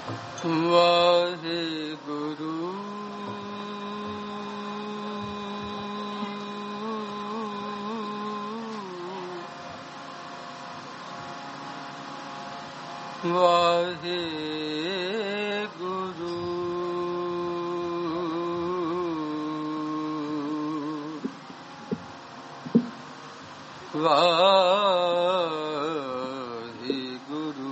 वाहे गुरु वाहे गुरु वाहे गुरु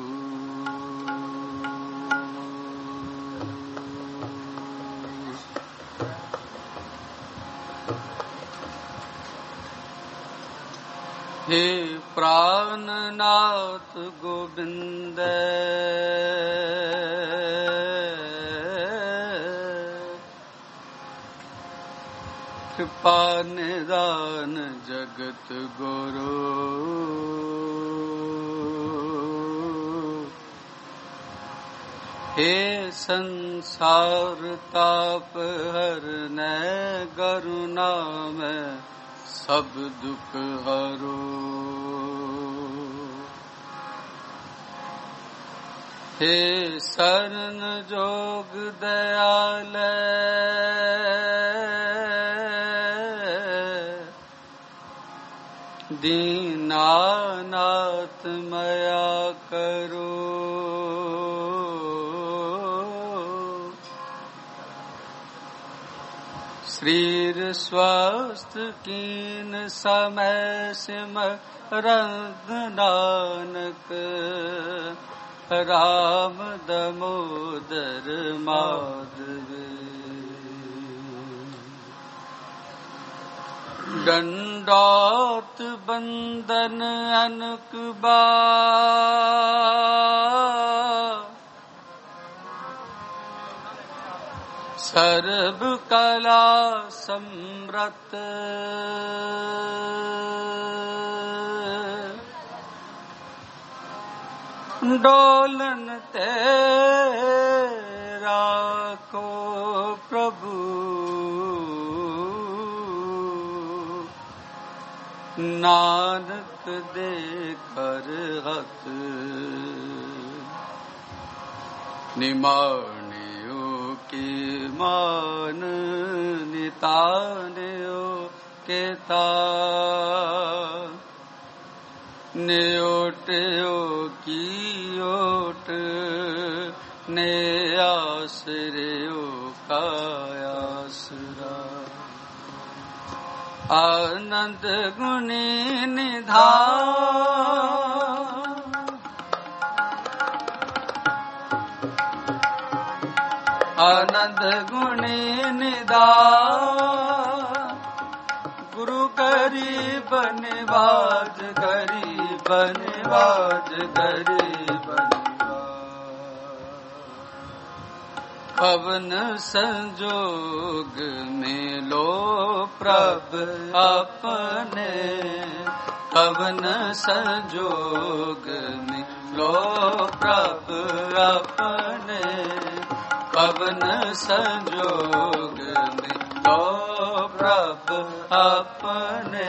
हे प्राणनाथ गोविंद कृपा निदान जगत गुरु हे संसार ताप हरने करुणा में सब दुख हरो हे शरण जोग दयाल दीनानाथ मया करो शरीर स्वस्थ कीन समय सिमरन नानक राम दामोदर माधव दंडौत बंदन अनक बार सर्व कला समृत डोलन ते राखो प्रभु नानक दे कर हथ निमानियो की मान नितानियो के तान न्योटयो की ओट ने आश्रयो का आसरा आनंद गुणी निधान आनंद गुणी निधान गुरु गरीब निवाज गरीब निवाज गरीब पवन संजोग मिलो प्रभ अपने पवन संजोग मिलो प्रभ अपने पवन संजोग मिलो प्रभ अपने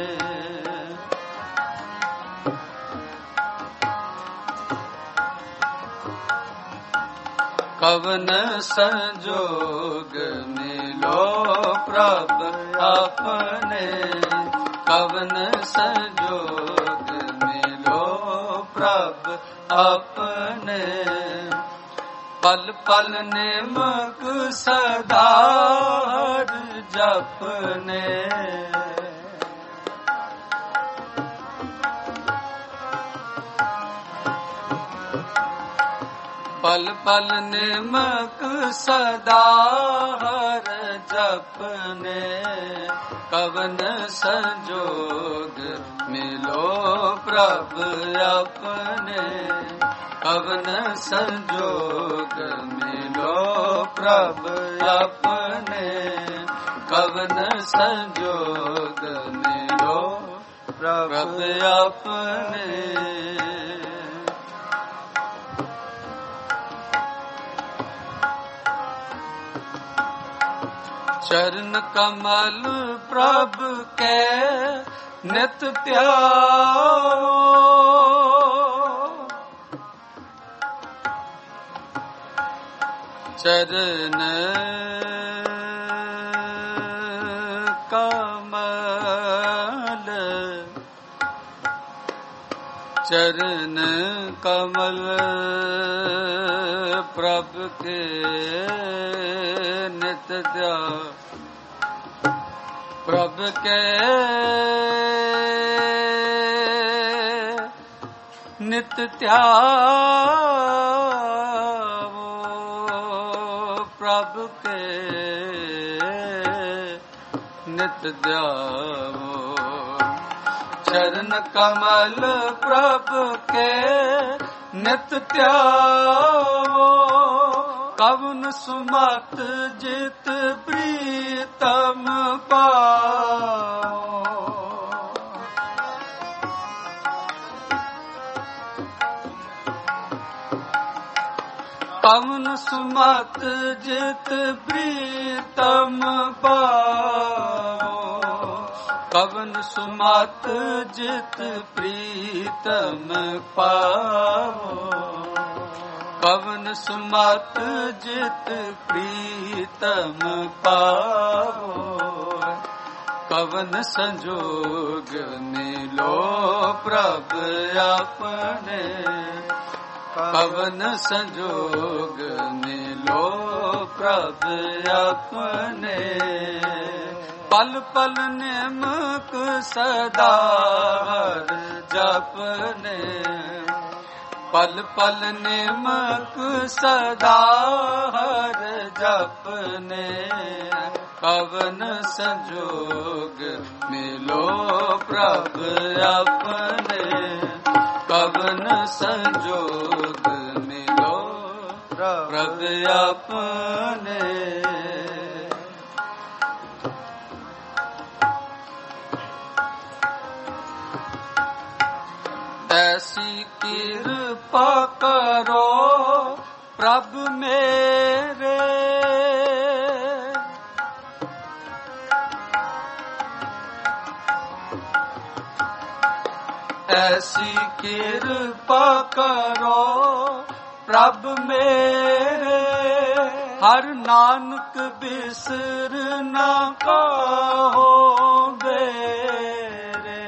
कवन संजोग मिलो प्रभ अपने कवन संजोग मिलो प्रभ अपने पल पल निमक सदा जपने पल पल निमक सदा हर जपने कवन संजोग मिलो प्रभ अपने कवन संजोग मिलो प्रभ अपने कवन संजोग मिलो प्रभ अपने चरण कमल प्रभु के नित प्यारो ਚਰਨ ਕਮਲ ਚਰਨ ਕਮਲ ਪ੍ਰਭ ਕੇ ਨਿਤ ਧਿਆਨ ਪ੍ਰਭ ਕੇ ਨਿਤ ਧਿਆਵੋ ਪ੍ਰਭ ਕੇ ਨਿਤ ਧਿਆਵੋ ਚਰਨ ਕਮਲ ਪ੍ਰਭ ਕੇ ਨਿਤ ਧਿਆਵੋ ਕਵਨ ਸੁਮਤ ਜਿਤ ਪ੍ਰੀਤਮ ਪਾਓ ਕਵਨ ਸੁਮਤ ਜਿਤ ਪ੍ਰੀਤਮ ਪਾਓ ਕਵਨ ਸੁਮਤ ਜਿਤ ਪ੍ਰੀਤਮ ਪਾਓ ਕਵਨ ਸੁਮਤ ਜਿਤ ਪ੍ਰੀਤਮ ਪਾਵੋ ਕਵਨ ਸੰਜੋਗ ਮਿਲੋ ਪ੍ਰਭ ਆਪਣੇ ਕਵਨ ਸੰਜੋਗ ਮਿਲੋ ਪ੍ਰਭ ਆਪਣੇ ਪਲ ਪਲ ਨਿਮਕ ਸਦਾ ਹਰ ਜਪਨੇ ਪਲ ਪਲ ਨਿਮਕ ਸਦਾ ਹਰ ਜਪਨੇ ਕਵਨ ਸੰਜੋਗ ਮਿਲੋ ਪ੍ਰਭ ਆਪਣੇ ਕਵਨ ਸੰਜੋਗ ਮਿਲੋ ਪ੍ਰਭ ਆਪਣੇ ਐਸੀ ਕਿਰਪਾ ਕਰੋ ਪ੍ਰਭ ਮੇਰੇ ਐਸੀ ਕਿਰਪਾ ਕਰੋ ਪ੍ਰਭ ਮੇਰੇ ਹਰ ਨਾਨਕ ਬਿਸਰ ਨਾ ਕਾਹੋ ਬੇਰੇ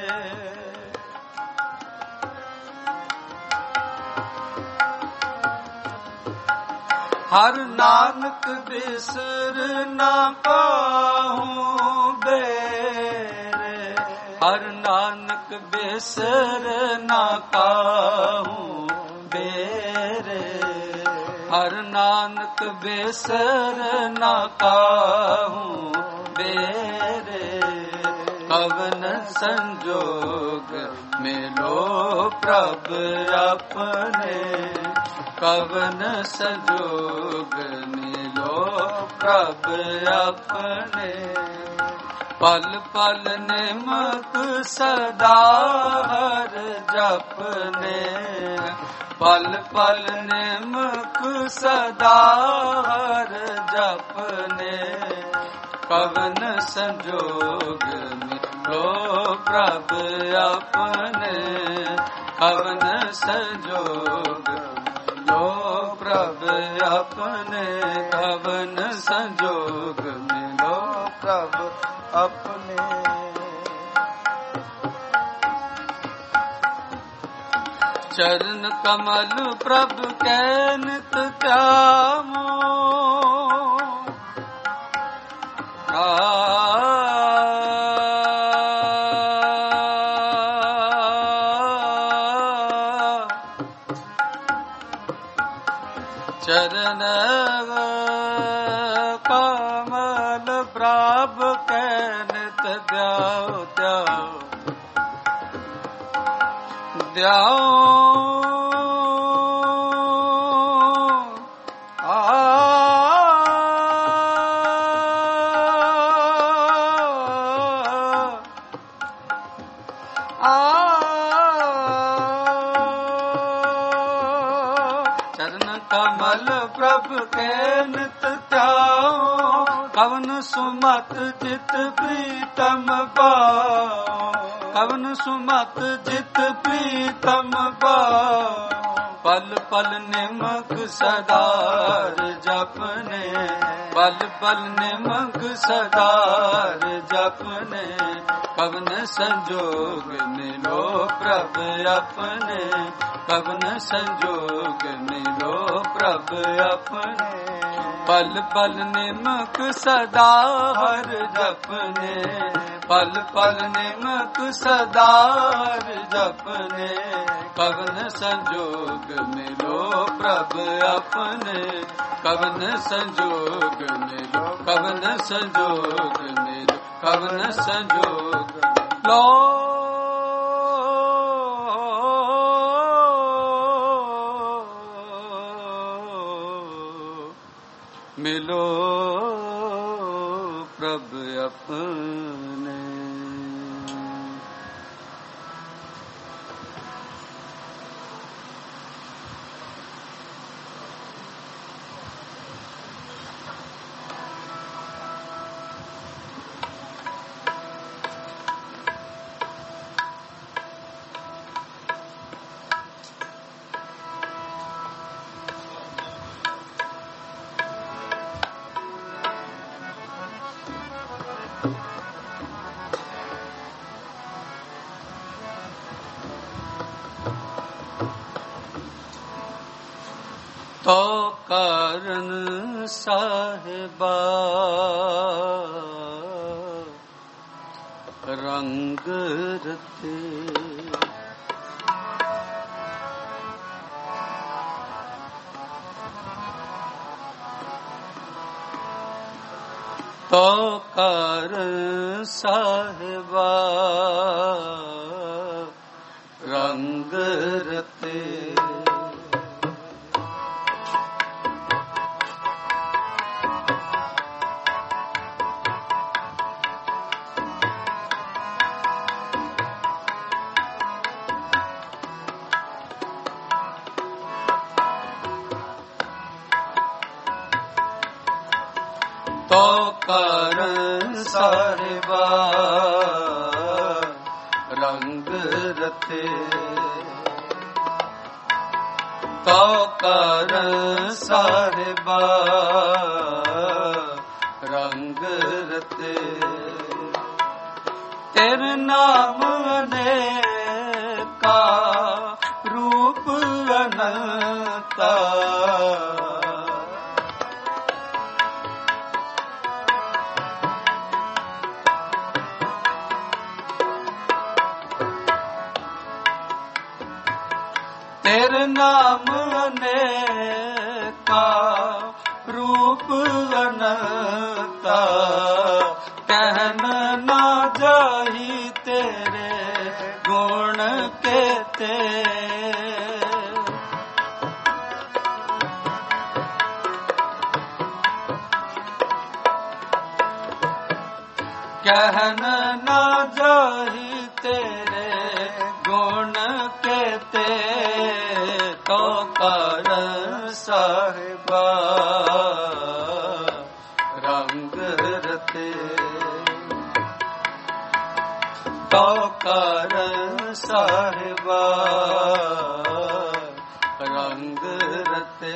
ਹਰ ਨਾਨਕ ਬਿਸਰ ਨਾ ਕਾਹੂ ਬੇਰੇ ਹਰ ਨਾਨਕ ਬਿਸਰ ਨਾ ਕਾਹੂ ਬੇਰੇ ਹਰ ਨਾਨਕ ਬਿਸਰ ਨਾ ਕਾਹੂ ਬੇਰੇ ਕਵਨ ਸੰਜੋਗ ਮਿਲੋ ਪ੍ਰਭ ਆਪਣੇ ਕਵਨ ਸੰਜੋਗ ਮਿਲੋ ਪ੍ਰਭ ਆਪਣੇ ਪਲ ਪਲ ਨਿਮਕ ਸਦਾ ਹਰ ਜਪਨੇ ਪਲ ਪਲ ਨਿਮਕ ਸਦਾ ਹਰ ਜਪਨੇ ਕਵਨ ਸੰਜੋਗ ਮਿਲੋ ਪ੍ਰਭ ਆਪਣੇ ਕਵਨ ਸੰਜੋਗ ਮਿਲੋ ਪ੍ਰਭ ਆਪਣੇ ਕਵਨ ਸੰਜੋਗ ਮਿਲੋ ਪ੍ਰਭ ਆਪਣੇ ਚਰਨ ਕਮਲ ਪ੍ਰਭ ਕੈ ਨਿਤ ਧਿਆਵੋ ਚਰਨ ਕਮਲ ਪ੍ਰਭ ਕੈ ਨਿਤ ਧਿਆਓ ਧਿਆਓ ਧਿਆਓ ਚਰਨ ਕਮਲ ਪ੍ਰਭ ਕੈ ਨਿਤ ਧਿਆਓ ਕਵਨ ਸੁਮਤ ਜਿਤ ਪ੍ਰੀਤਮ ਪਾਓ ਕਵਨ ਸੁਮਤ ਜਿਤ ਪ੍ਰੀਤਮ ਪਾਓ पल पल निमक सदार जपने, पल पल निमक सदार जपने, कवन संजोग मिलो प्रभ अपने, कवन संजोग मिलो प्रभ अपने। पल पल निमक सदार जपने, पल पल निमक सदार जपने, कवन संजोग मिलो प्रभ अपने, कवन संजोग मिलो, कवन संजोग मिलो, कवन संजोग लो। मिलो प्रभ अपने। तो कारण साहिबा रंग रते, तो कारण साहिबा रंग रते, तो कारण साहिबा रंग रते, तो कारण साहिबा रंग रते। तेरे नाम अनेका रूप अनंता, तेरे नाम अनेका रूप अनंता, कहन ना जाही तेरे गुण केते। कहन ना जाही तेरे गुण केते, तो कारण साहिबा रंग रते, तो कारण साहिबा रंग रते।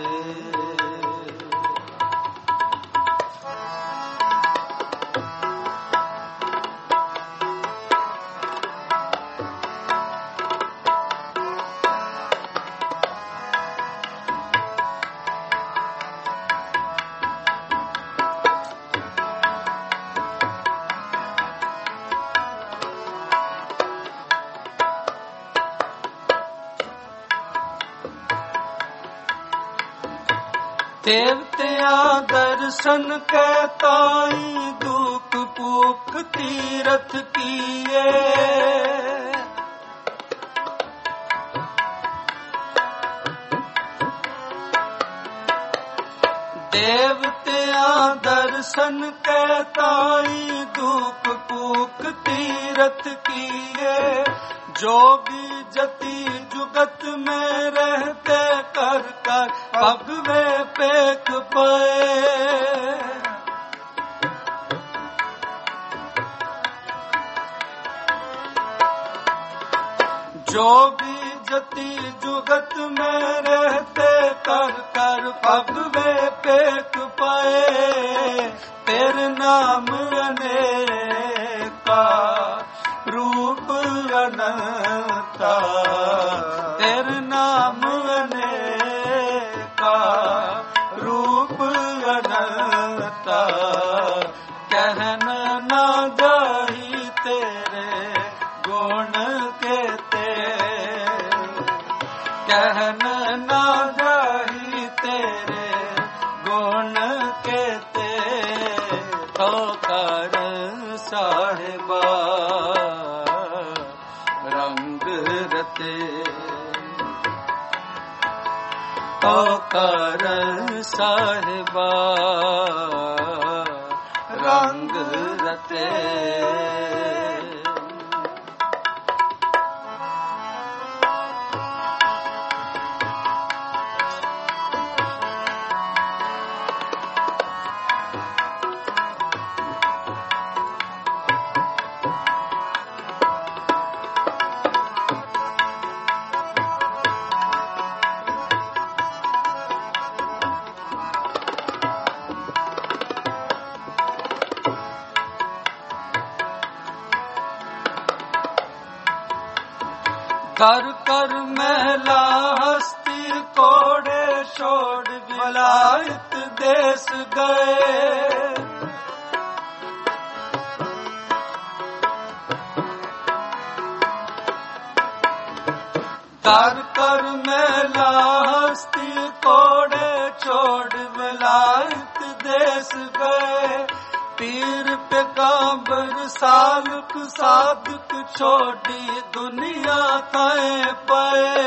देवतिया दर्शन के ताई दुख पुख तीरथ किए, देवतिया दर्शन के ताई दुख पुख तीरथ किए। जोगी जति जुगत में रहते कर कर पग वे पेख पाए। जोगी जति जुगत में रहते कर कर भगवे पेख पाए तेरे नाम अनेका रूप अनंता तेरे नाम अनेका रूप अनंता कहन ना जाही तेरे गुण केते कहन ना जाही तेरे गुण केते तो कर साहिबा रंग रते तो कर साहिबा रंग रते कर कर महला हस्ती कोड़े छोड़ विलायत देश गए कर कर महला हस्ती कोड़े छोड़ विलायत देश गए पीर पैगंबर सालक साधक छोड़ी दुनिया थाए पाए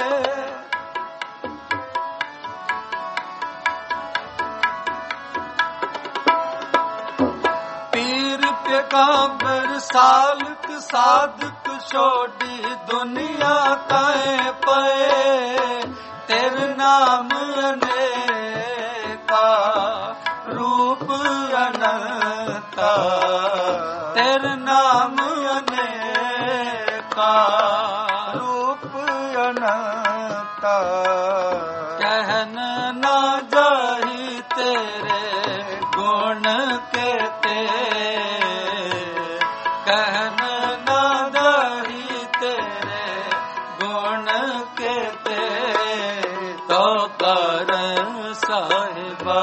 पीर पैगंबर सालक साधक छोड़ी दुनिया थाए पाए तेरे नाम अनेका रूप अनंता तेरे नाम अनेका रूप अनंता कहन ना जाही तेरे गुण केते कहन ना जाही तेरे गुण केते तो कर साहिबा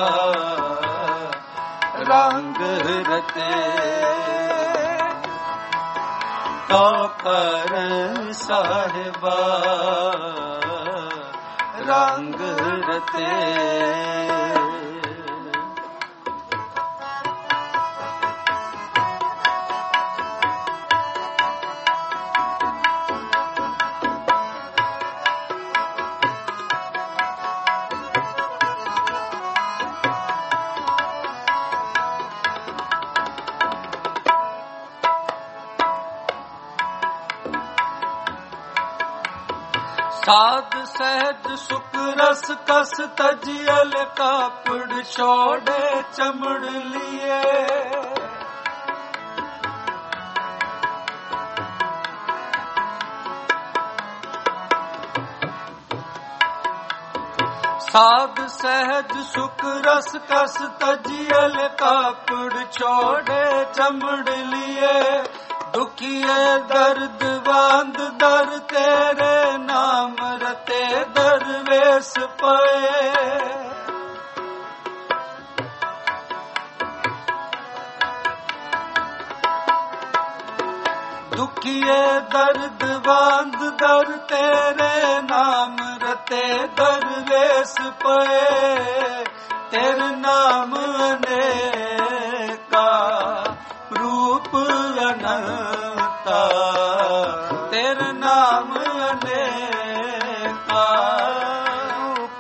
रंग रते तो कर साहिबा रंग रते साध सहज सुख रस कस तजियल कापड़ छोड़े चमड़ लिए साध सहज सुख रस कस तजियल कापड़ छोड़े चमड़ लिए दुखिए दर्द बांध दर तेरे नाम रते दरवेश पाए दुखिए दर्द बांध दर तेरे नाम रते दरवेश पाए तेरे नाम अनेका रूप अनंता तेरे नाम अनेका रूप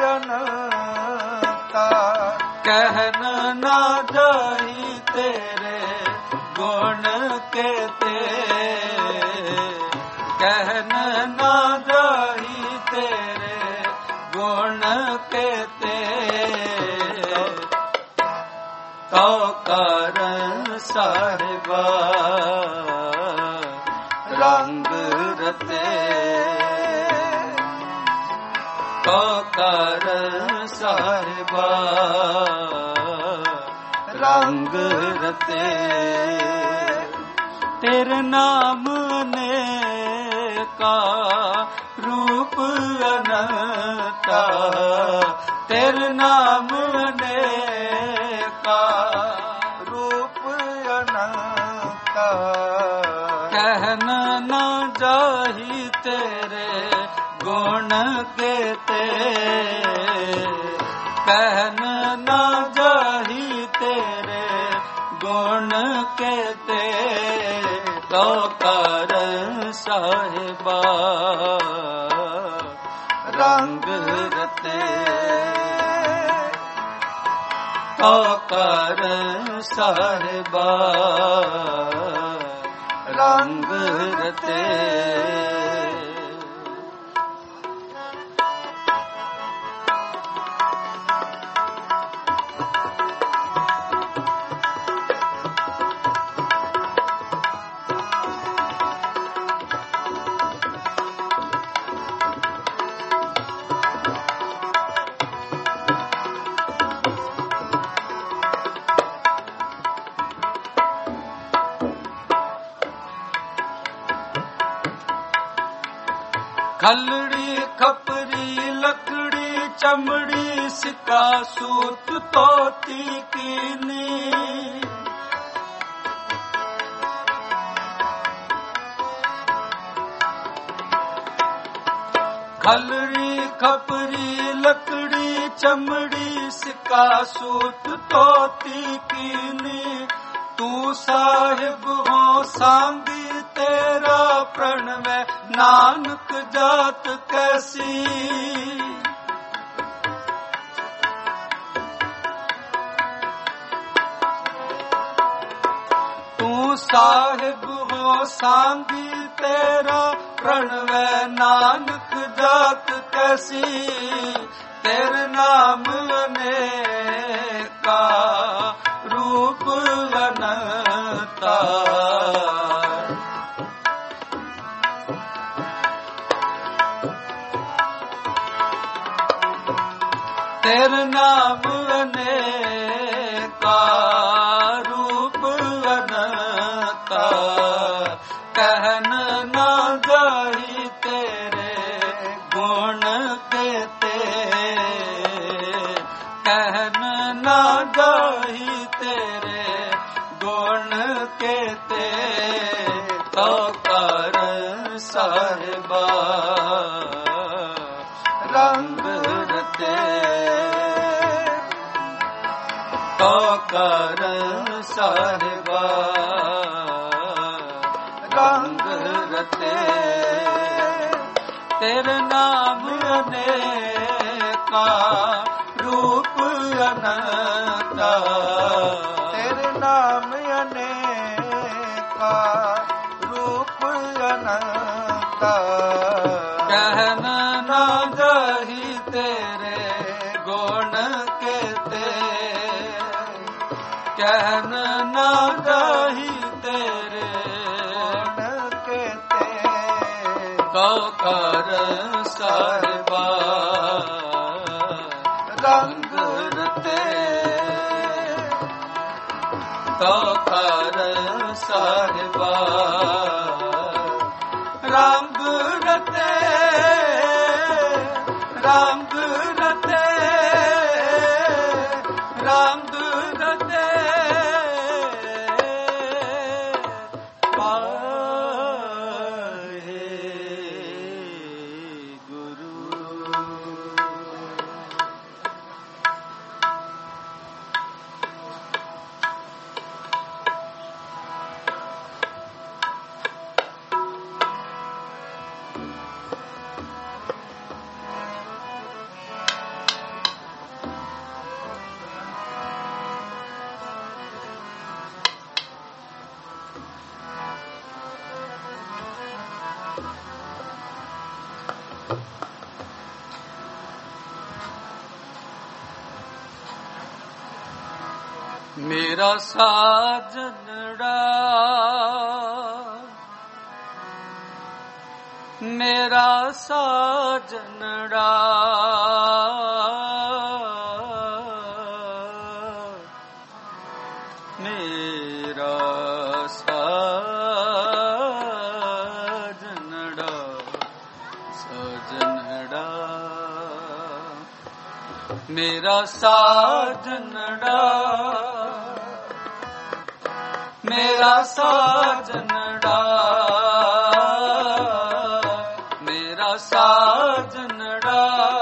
अनंता कहन ना जाही तेरे गुण केते कहन ना जाही तेरे गुण केते तो कर साहिबा रंग रते ਤੋ ਕਰ ਸਾਹਿਬਾ ਰੰਗ ਰਤੇ ਤੇਰੇ ਨਾਮ ਨੇ ਕਾ ਰੂਪ ਅਨੰਤਾ ਤੇਰੇ ਨਾਮ ਨੇ ਕਾ ਰੂਪ ਅਨੰਤਾ ਕਹਿਨ ਨਾ ਜਾਹੀ ਤੇਰੇ ਗੁਣ ਕੇਤੇ ਕਹਿਨ ਨਾ ਜਾਹੀ ਤੇਰੇ ਗੁਣ ਕੇਤੇ ਤੋ ਕਰ ਸਾਹਿਬਾ ਰੰਗ ਰਤੇ ਤੋ ਕਰ ਸਾਹਿਬਾ ਰੰਗ ਰਤੇ खलड़ी खपरी लकड़ी चमड़ी सिक्का सूत तोती कीनी खलड़ी खपरी लकड़ी चमड़ी सिक्का सूत तोती कीनी तू साहिब हो सांगी तेरा प्रणव नानक जात कैसी तू साहिब हो सांगी तेरा प्रणव नानक जात कैसी तेरे नाम अनेका रूप अनंता तेरे नाम अनेका रूप अनंता कहन ना जाही तेरे गुण केते कहन ना जाही तेरे गुण केते तो कर ਸਾਹਿਬਾ ਰੰਗ ਰਤੇ ਤੋ ਕਰ ਸਾਹਿਬਾ ਰੰਗ ਰਤੇ ਤੇਰੇ ਨਾਮ ਅਨੇਕਾ ਰੂਪ ਅਨੰਤਾ ਤੇਰੇ ਨਾਮ ਅਨੇਕਾ ਰੂਪ ਅਨੰਤਾ ਕਹਿਨ ਨਾ ਜਾਹੀ ਤੇਰੇ ਗੁਣ ਕੇਤੇ ਕਹਿਨ ਨਾ ਜਾਹੀ ਤੇਰੇ ਗੁਣ ਕੇਤੇ ਤੋ ਕਰ ਸਾਹਿਬਾ ਰੰਗ ਰਤੇ ਤੋ ਕਰ ਸਾਹਿਬਾ ਰੰਗ ਰਤੇ ਰੰਗ ਰਤੇ ਰੰਗ ਰਤੇ मेरा साजनड़ा ਮੇਰਾ ਸਾਜਨੜਾ ਮੇਰਾ ਸਾਜਨੜਾ ਸਾਜਨੜਾ ਮੇਰਾ ਸਾਜਨੜਾ ਮੇਰਾ ਸਾਜਨੜਾ ਮੇਰਾ ਸਾਜਨੜਾ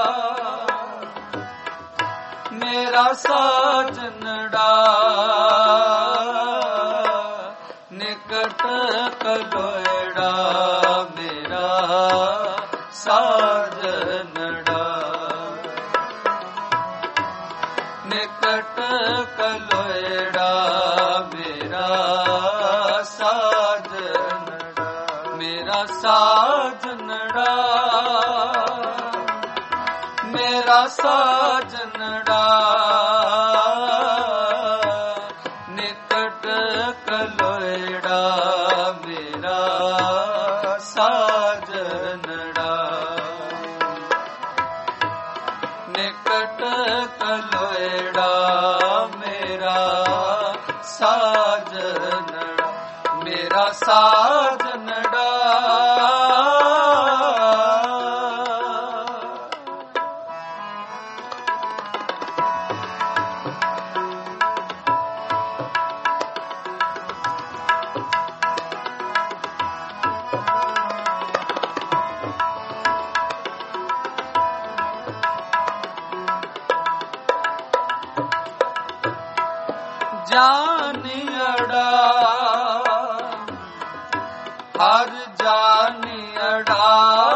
ਮੇਰਾ ਸਾਜਨੜਾ ਨਿਕਟ ਕਲੋੜਾ ਮੇਰਾ ਸਾਜਨੜਾ ਨਿਕਟ ਕਲੋੜਾ ਮੇਰਾ ਸਾਜਨੜਾ ਮੇਰਾ ਸਾਜਨੜਾ ਮੇਰਾ ਸਾਜਨੜਾ ਨਿਕਟ ਕਲੋੜਾ ਮੇਰਾ ਸਾਜਨੜਾ ਨਿਕਟ ਕਲੋੜਾ ਮੇਰਾ ਸਾਜਨੜਾ ਮੇਰਾ ਸਾਜਨੜਾ ਜਾਨੀਅੜਾ ਹਰ ਜਾਨੀਅੜਾ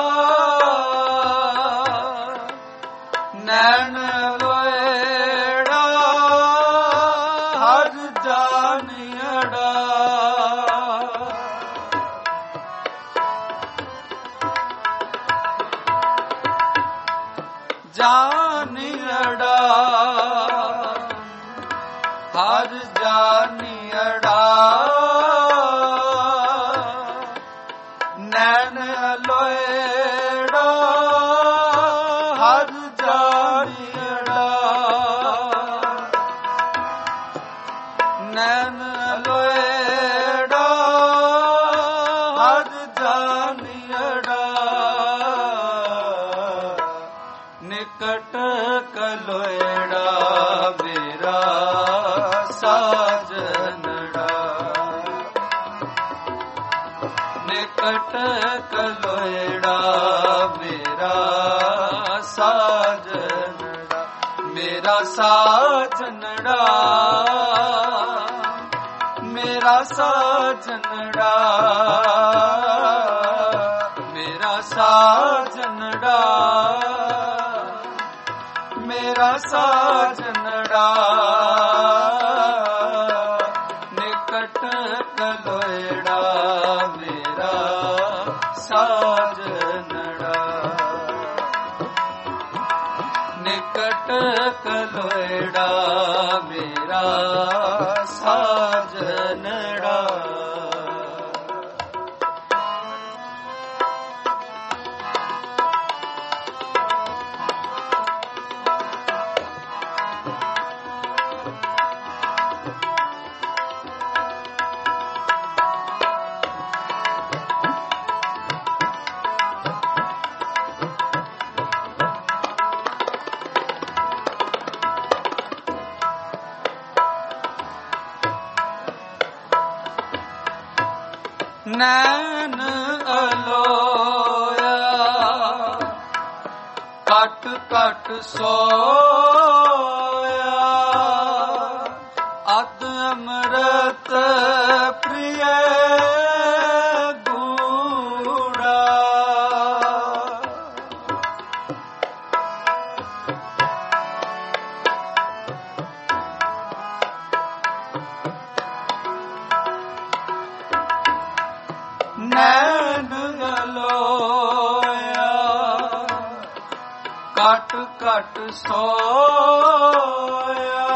ਨੈਣ ਲੋਏੜਾ ਹਰ ਜਾਨੀਅੜਾ ਜਾਨੀਅੜਾ ਹਰ ਜਾਨੀਅੜਾ ਨੈਣ ਲੋਏੜਾ ਹਰ ਜਾਨੀਅੜਾ ਨੈਣ ਲੋਏੜਾ ਹਰ ਜਾਨੀਅੜਾ ਨਿਕਟ ਕਲੋਏੜਾ ਮੇਰਾ ਸਾਜਨੜਾ ਨਿਕਟ ਕਲੋਏੜਾ ਮੇਰਾ ਸਾਜਨੜਾ ਮੇਰਾ ਸਾਜਨੜਾ ਮੇਰਾ ਸਾਜਨੜਾ ਮੇਰਾ ਸਾਜਨੜਾ ਮੇਰਾ ਸਾਜਨੜਾ ਨਿਕਟ ਕਲੋਏੜਾ ਮੇਰਾ ਸਾਜਨੜਾ ਨਿਕਟ ਕਲੋਏੜਾ ਮੇਰਾ ਸਾਜਨੜਾ ਨੈਣ ਅਲੋਇਆ ਘਟ ਘਟ ਸੋਇਆ ਅਤ ਅੰਮ੍ਰਿਤ ਪ੍ਰਿਯ ਗੂੜਾ ਨੈਣ ਅਲੋਇਆ ਘਟ ਘਟ ਸੋਇਆ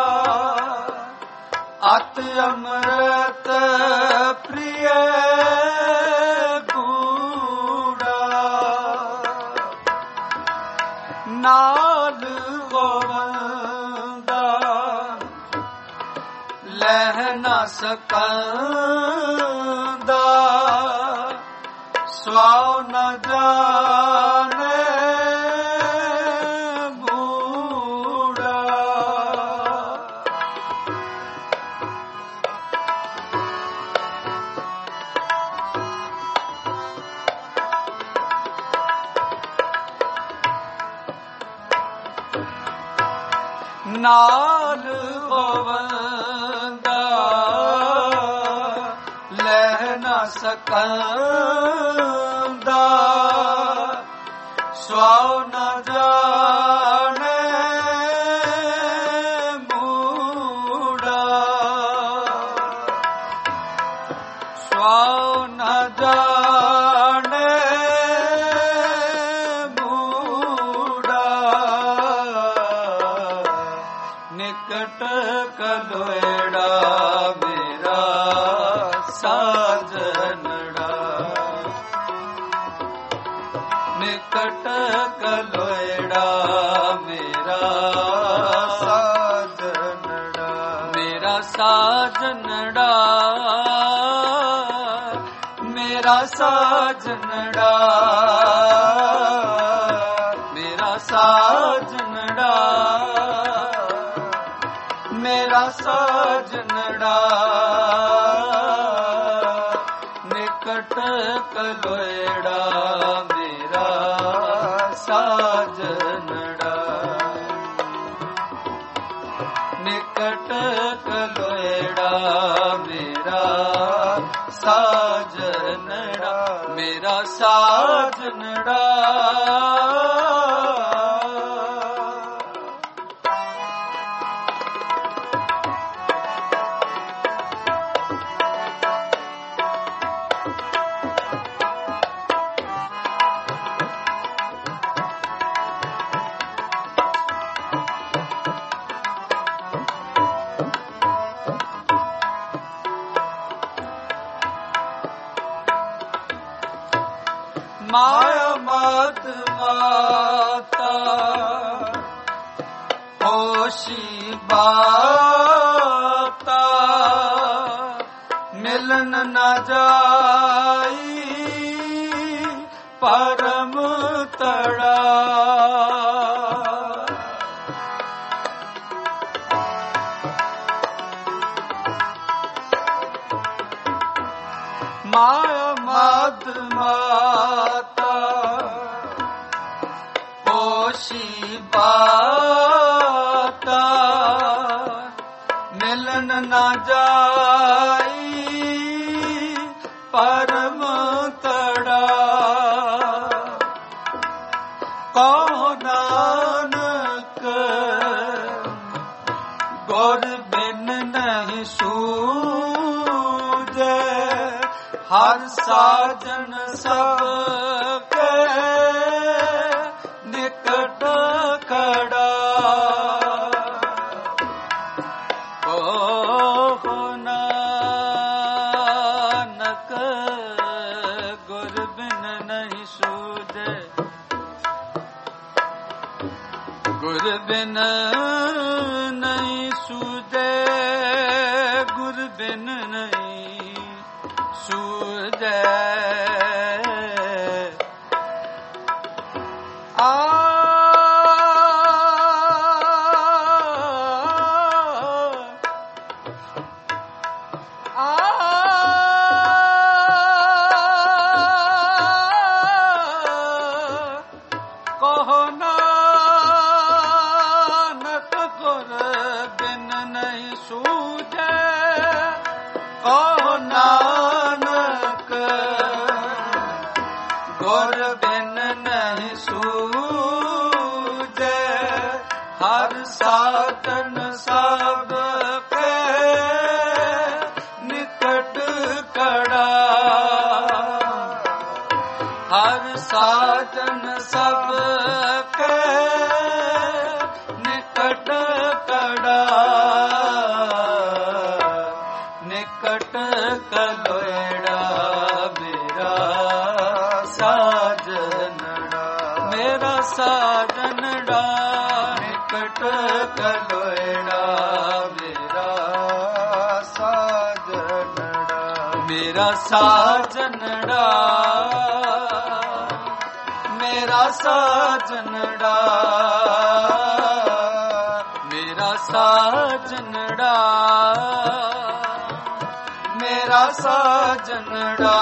ਅਤ ਅੰਮ੍ਰਿਤ ਪ੍ਰਿਯ ਗੂੜਾ ਨਾਲ ਗੋਵਿੰਦਾ ਲਹਿ ਨਾ ਸਕੰਦਾ ਸਵਾਉ ਨ ਜਾਣੇ ਬੂੜਾ। ਨਾਲ ਗੋਵਿੰਦਾ ਲਹਿ ਨਾ ਸਕੰਦਾ ਸਵਾਉ ਨ ਜਾਣੇ ਬੂੜਾ। ਸਵਾਉ ਨ ਜਾਣੇ ਬੂੜਾ। ਨਿਕਟ ਕਲੋੜਾ ਮੇਰਾ ਸਾਜਨੜਾ। ਨਿਕਟ ਕਲੋੜਾ ਮੇਰਾ ਸਾਜਨੜਾ। ਮੇਰਾ ਸਾਜਨੜਾ ਮੇਰਾ ਸਾਜਨੜਾ। ਮੇਰਾ ਸਾਜਨੜਾ ਮੇਰਾ ਸਾਜਨੜਾ। ਨਿਕਟ ਕਲੋੜਾ ਮੇਰਾ ਸਾਜਨੜਾ। ਨਿਕਟ ਕਲੋੜਾ ਮੇਰਾ ਸਾਜਨੜਾ। ਮੇਰਾ ਸਾਜਨੜਾ। ਮਾਇਆ ਮਾਤ ਮਾਤਾ ਹੋਸ਼ੀ ਬਾਤਾ ਮਿਲਨ ਨ ਜਾਈ ਪਰਮ ਤੜਾ। ਮਾਇਆ ਮਾਤ ਮਾਤਾ ਹੋਸ਼ੀ ਬਾਤਾ ਮਿਲਨ ਨ ਜਾਈ ਪਰਮ ਤੜਾ। ਕਹੋ ਨਾਨਕ ਗੁਰ ਬਿਨ ਨਹੀਂ ਸੂਝੈ। ਹਰ ਸਾਜਨ ਸਭ ਕੇ ਨਿਕਟ ਖੜਾ। ਕਹੋ ਨਾਨਕ ਗੁਰ ਬਿਨ ਨਹੀਂ ਸੂਝੈ। ਗੁਰ ਬਿਨ ਨਹੀਂ ਸੂਝੈ। ਗੁਰ ਬਿਨ ਨਹੀਂ ਸੂਝੈ। ਕਹੋ ਨਾਨਕ ਗੁਰ ਬਿਨ ਨਹੀਂ ਸੂਝੈ। ਕਹੋ ਨਾਨਕ ਗੁਰ ਬਿਨ ਨਹੀਂ ਸੂਝੈ। ਹਰ ਸਾਧਨ ਸਭ ਕੇ ਨਿਕਟ ਖੜਾ। ਹਰ ਸਾਧਨ ਸਭ ਕੇ ਨਿਕਟ ਖੜਾ। ਨਿਕਟ ਕਲੋੜਾ ਮੇਰਾ ਸਾਜਨੜਾ। ਮੇਰਾ ਸਾਜਨੜਾ। निकट कलोड़ा मेरा साजनड़ा, मेरा साजनड़ा, मेरा साजनड़ा, मेरा साजनड़ा, मेरा साजनड़ा,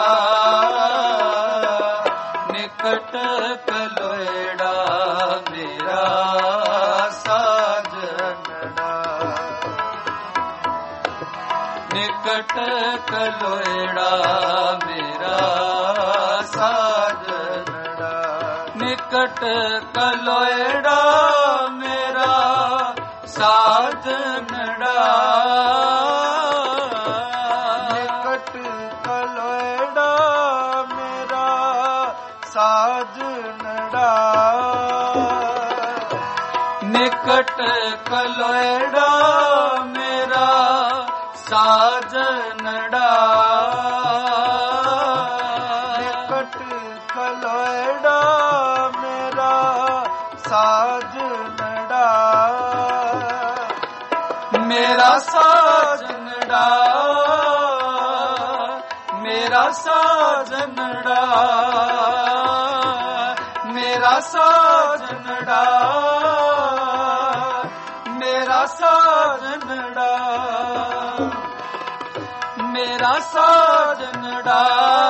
निकट कलोड़ा मेरा साजनड़ा, निकट कलोड़ा मेरा साजनड़ा, निकट कलोड़ा मेरा साजनड़ा, निकट कलोड़ा मेरा साजनड़ा, निकट कलोड़ा मेरा साजनड़ा, निकट कलोड़ा मेरा साजनड़ा, मेरा साजनड़ा, मेरा साजनड़ा, मेरा साजनड़ा, मेरा साजनड़ा, मेरा साजनड़ा,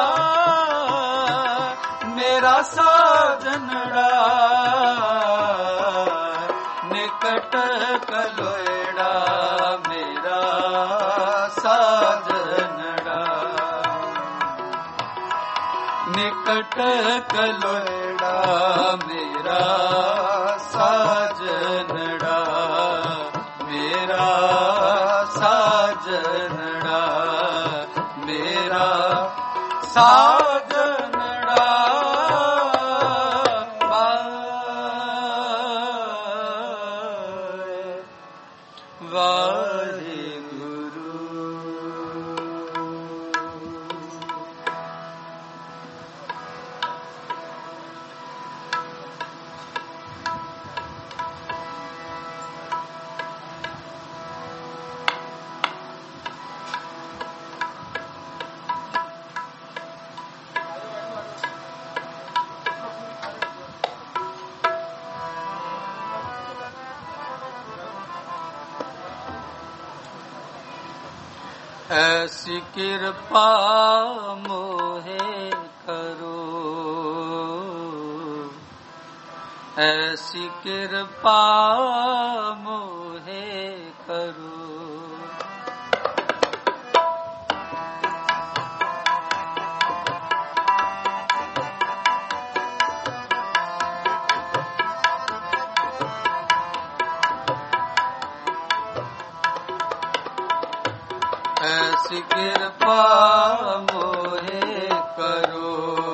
मेरा साजनड़ा, निकट कलोड़ा मेरा साजनड़ा, निकट कलोड़ा मेरा साजनड़ा, मेरा साजनड़ा, मेरा साजनड़ा, वाहेगुरु। ऐसी कृपा मोहे करो, ऐसी कृपा मोहे करो, ऐसी कृपा मोहे करो,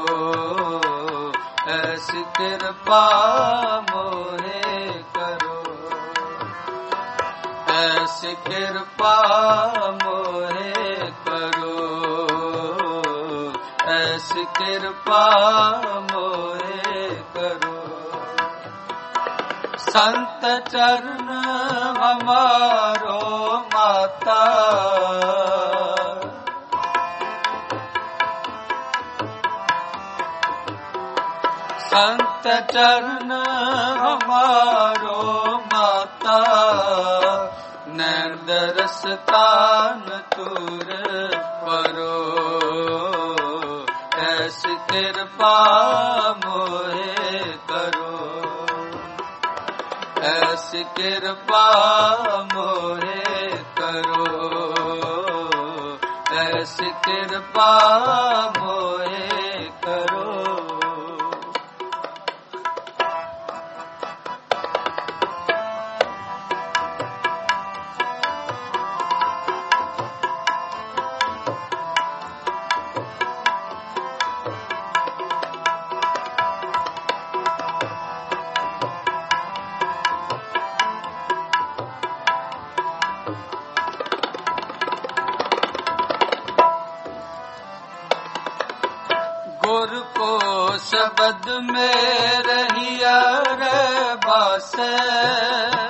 ऐसी कृपा मोहे करो, ऐसी कृपा मोहे करो, ऐसी कृपा मोहे करो, संत चरण हमारो माता, संत चरण हमारो माता, नैन दरसतान तुर परो, ऐसी कृपा मोहे करो, ऐसी कृपा मोहे करो, ऐसी कृपा मोहे करो। गुर को शब्द में रहिया रे बासे,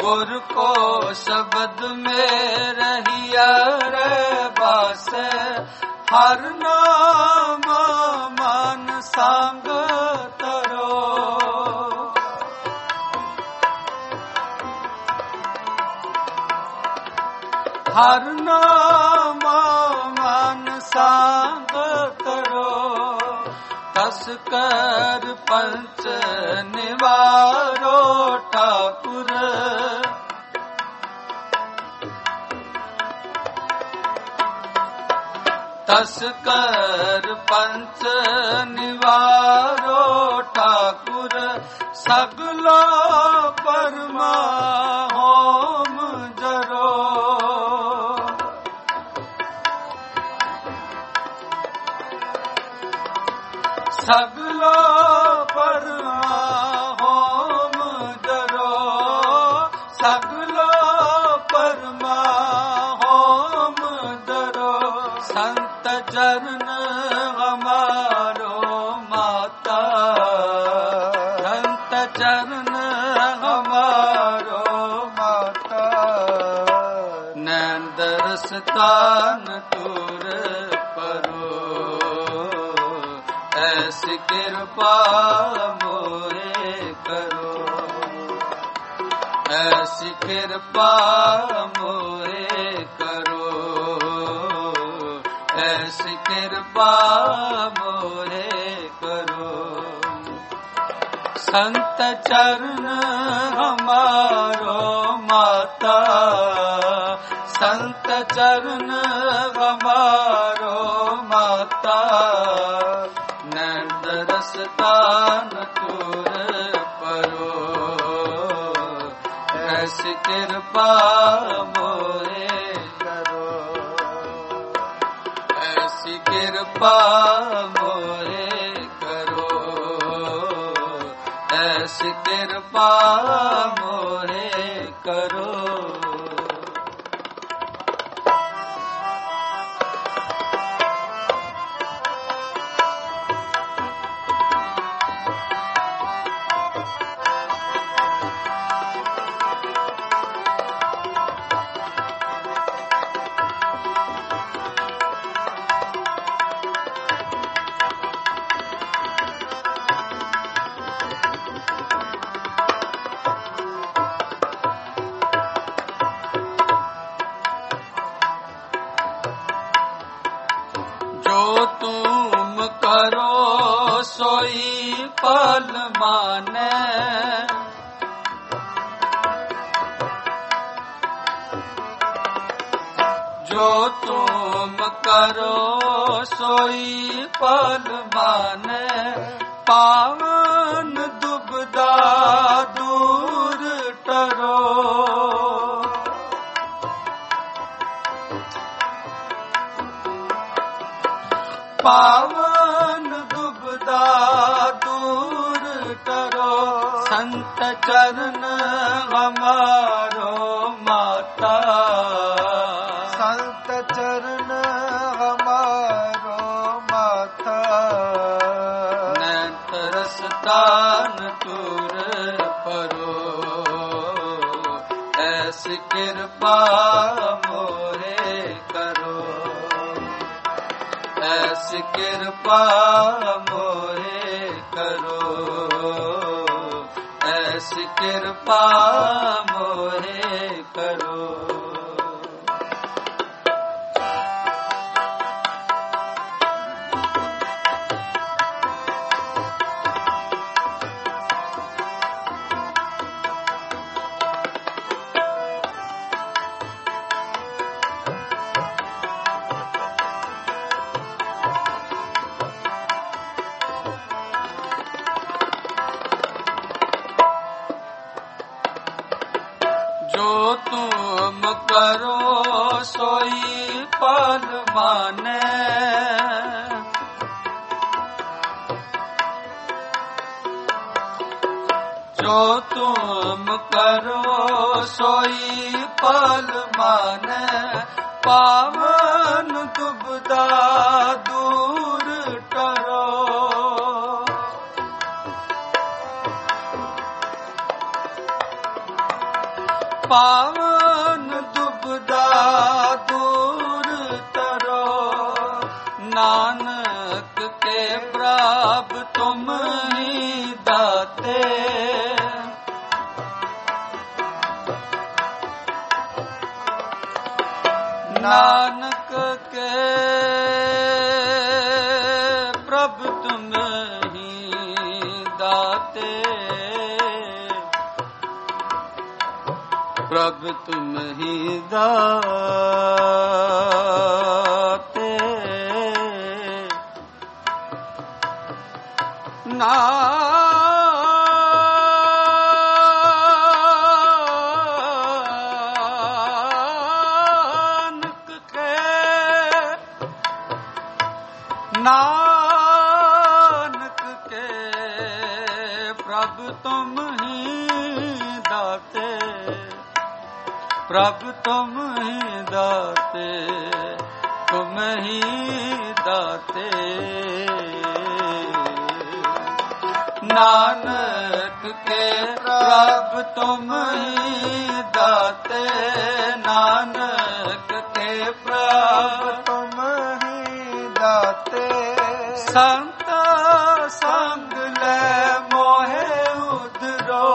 गुर को शब्द में रहिया रे बासे, हर नाम मन संग तरो। हर नाम मन संग तरो, तस कर पंच निवारो ठाकुर। तस कर पंच निवारो ठाकुर, सगलो परमा होम जरो। सगलो परमा होम जरो, सगलो परमा होम जरो। संत चरण हमारो माता, संत चरण हमारो माता। नैन दरसतान तुर परो, ऐसी कृपा मोहे करो। ऐसी कृपा मोहे करो, ऐसी कृपा मोहे करो। संत चरण हमारो माता, संत चरण हमारो माता। नैन दरसतान तुर परो, ऐसी कृपा मोहे करो। ऐसी कृपा मोहे करो, ऐसी कृपा मोहे करो। जो तुम करो सोई फल माने, जो तुम करो सोई फल माने। पावन दुबदा दूर टरो, पावन दुबदा दूर टरो। संत चरण हमारो माता, संत चरण हमारो माता। नैन तरसतान तुर परो, ऐसी कृपा मोहे करो। ऐसी कृपा मोहे करो, ऐसी कृपा मोहे करो। जो तुम करो सोई फल माने, जो तुम करो सोई फल माने। पावन दुबदा दूर टरो, नानक के प्रभ तुम ही दाते। नानक के प्रभ तुम ही दाते। प्रभ तुम ही दाते। नानक के प्रभ तुम ही दाते। प्रभ तुम ही दाते। तुम ही दाते। नानक के प्रभ तुम ही दाते। नानक के प्रभ तुम ही दाते। संत संग ले मोहे उधरो।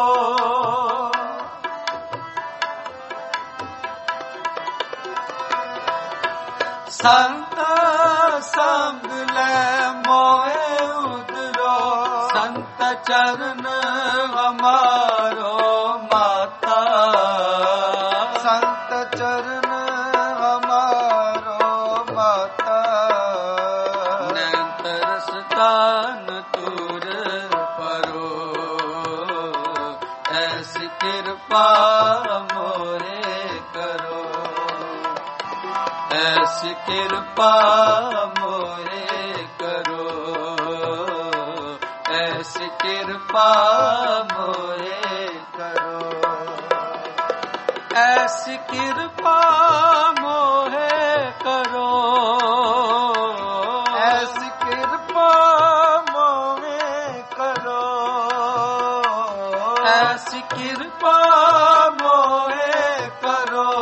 संत संग ले मोहे उधरो। संत चरण हमारो माता। संत चरण हमारो माता। नैतरसतान तुर परो। ऐसी कृपा मोरे करो। ऐसी कृपा मोरे करो। ऐसी कृपा मोरे करो। ऐसी कृपा मोहे करो। ऐसी कृपा मोहे करो। ऐसी कृपा मोहे करो।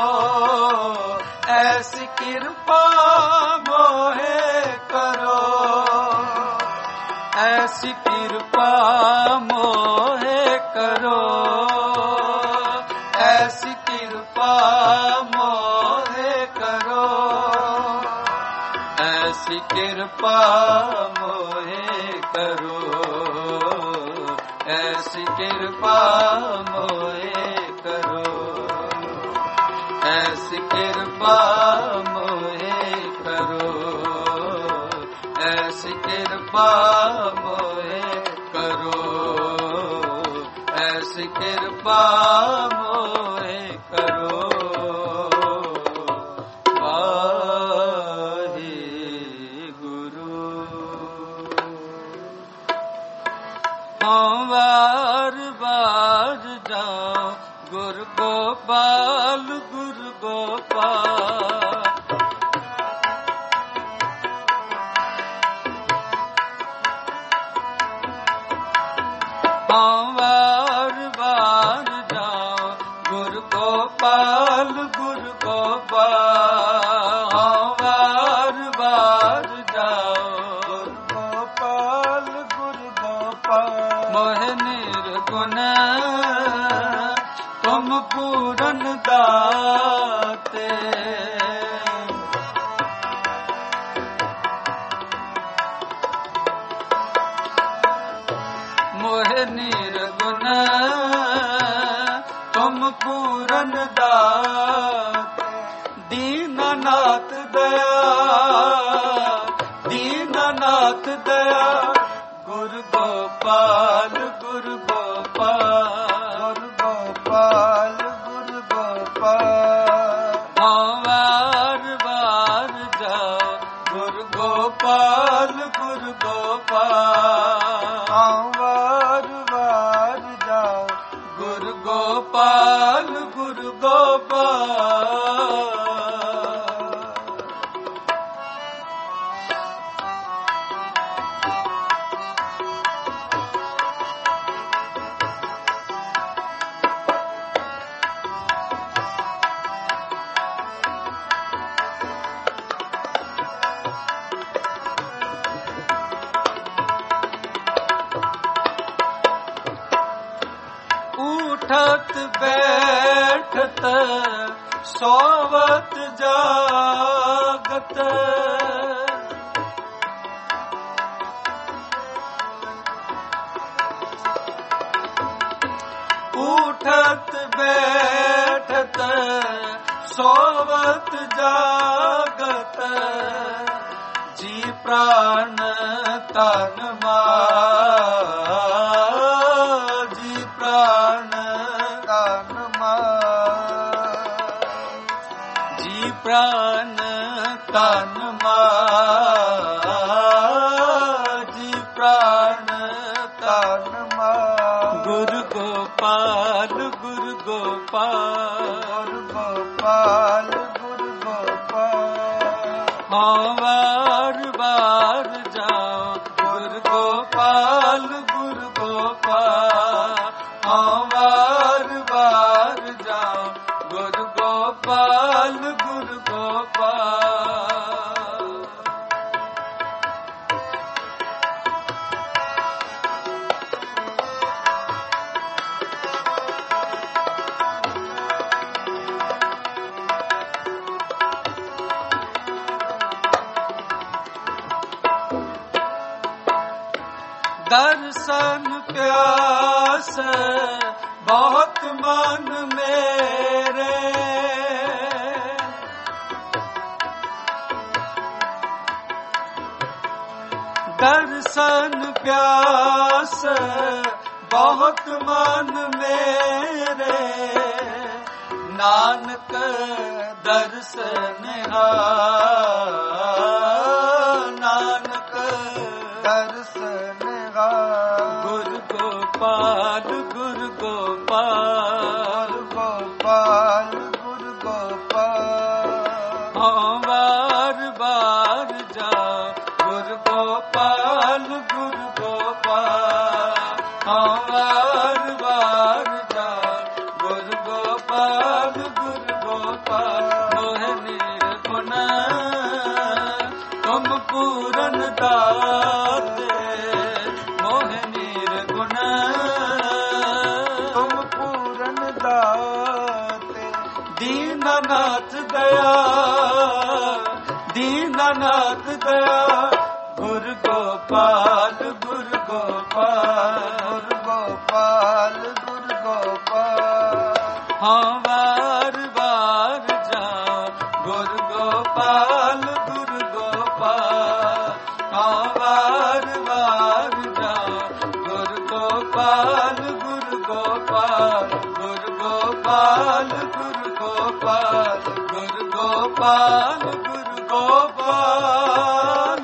ऐसी कृपा मोहे करो। ऐसी कृपा मोहे करो। ऐसी कृपा मोहे करो। ऐसी कृपा मोहे करो। ऐसी कृपा मोहे करो। ऐसी कृपा मोहे करो। ऐसी कृपा मोहे करो। ऐसी कृपा मोहे करो। वाहिगुरु। वार बार जाओ गुरु गोपाल। गुरु गोपाल। वार बार जाओ गुरु गोपाल। गुरु गोपाल। वार बार जाओ गुरु गोपाल। गुरु गोपाल। मोहे निर्गुण तुम पूरन दाते। मोहे निर्गुण तुम पूरन दाते। दीननाथ दया। दीननाथ दया। गुरु गोपाल। गुरु गोपाल। गुरु गोपाल। गुरु गोपाल। वार वार जाओ गुरु गोपाल। गुरु गोपाल। वार वार जाओ गुरु गोपाल। गुरु गोपाल। ਉਠਤ ਬੈਠਤ ਸੋਵਤ ਜਾਗਤ ਉਠਤ ਬੈਠਤ ਸੋਵਤ ਜਾਗਤ ਜੀ ਪ੍ਰਾਨ ਤਨ ਮਾਰ ਜੀ ਪ੍ਰਾਨ ਤਨ ਮਾਰ ਜੀ ਪ੍ਰਾਨ ਤਨ ਮਾਰ ਜੀ ਪ੍ਰਾਨ ਤਨ ਮਾਰ ਗੁਰੂ ਗੋਪਾਲ ਗੁਰੂ ਗੋਪਾਲ ਗੋਪਾਲ ਗੁਰੂ ਗੋਪਾਲ ਹਾਂ ਵਾਰ ਵਾਰ ਜਾਓ ਗੁਰੂ ਗੋਪਾਲ ਗੁਰੂ ਗੋਪਾਲ ਹਾਂ ਵਾਰ ਵਾਰ ਜਾਓ ਗੁਰੂ ਗੋਪਾਲ ਗੁਰੂ ਗੋਪਾਲ दर्शन प्यास बहुत मन मेरे दर्शन प्यास बहुत मन मेरे नानक दर्शन नानक दर्शन गुरु गोपाल गुरु गोपाल गोपाल गुरु गोपाल हाँ बार बार जाओ गुरु गोपाल गुरु गोपाल हाँ बार बार जाओ गुरु गोपाल गुरु गोपाल मोह निर्गुण तुम पूरन दाते दीनानाथ दया दीनानाथ दया गुरु गोपाल गुरु गोपाल गुरु गोपाल गुरु गोपाल हाँ बार बार जाओ गुरु गोपाल गुरु गोपाल हाँ बार बार जाओ गुरु गोपाल गुरु गोपाल गुरु गोपाल गुरु गोपाल गुरु गोपाल गुरु गोपाल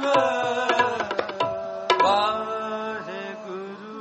वाहेगुरु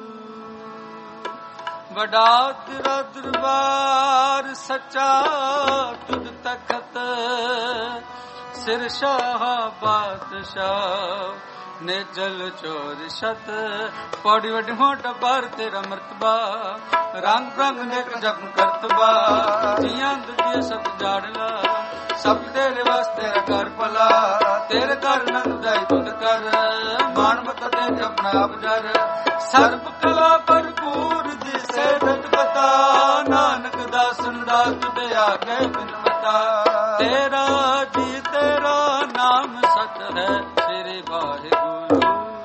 वडा तेरा दरबार सच्चा तुद तखत सिर शाह बादशाह ने जल चोर शत पौड़ी वड्डी मोटा बार तेरा मर्तबा रंग रंग नेक जपन करतबा जियां दुजिया सब जाड़ला सब तेरे वास्ते कर भला तेरे कर नंद दाई तुद कर मान मत दे अपना आप डर सर्ब कला भरपूर जिसे दत बता नानक दासन दास तुझे आगे बिनवता तेरा जी तेरा नाम सत है श्री वाहिगुरु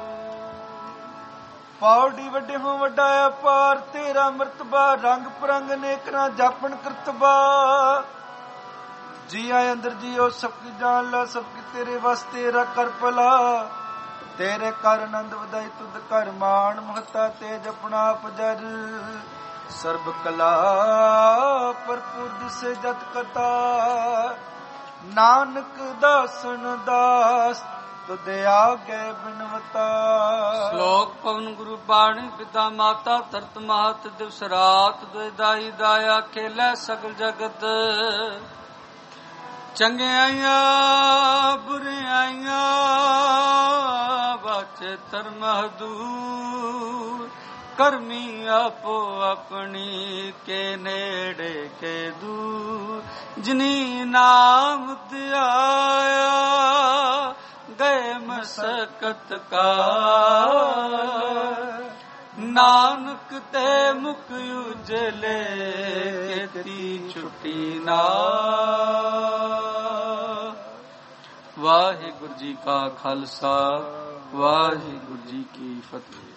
पौड़ी वड्डे हो वड्डा अपार तेरा मर्तबा रंग परंग नेकरा जापन करतबा जी आए अंदर जियो सबकी जान ला सबकी तेरे वास्ते रा कर भला तेरे कर आनंद वधाई तुद कर मान महता तेज अपना पजर सर्ब कला भरपूर दिसे जत कथा नानक दासन दास तुदे आगे बिनवता श्लोक पवन गुरु बाणी पिता माता तरत महत दिवस रात दाई दाया खेलै सगल जगत चंगियाइयां बुरियाइयां बाचे धर्म दूर करमी आपो अपनी के नेड़े के दूर जिनी नाम दियाया गए मसकत का ਨਾਨਕ ਤੇ ਮੁਖ ਉਜਲੇ ਕੀਤੀ ਛੁੱਟੀ ਨਾ। ਵਾਹਿਗੁਰੂ ਜੀ ਕਾ ਖਾਲਸਾ, ਵਾਹਿਗੁਰੂ ਜੀ ਕੀ ਫਤਿਹ।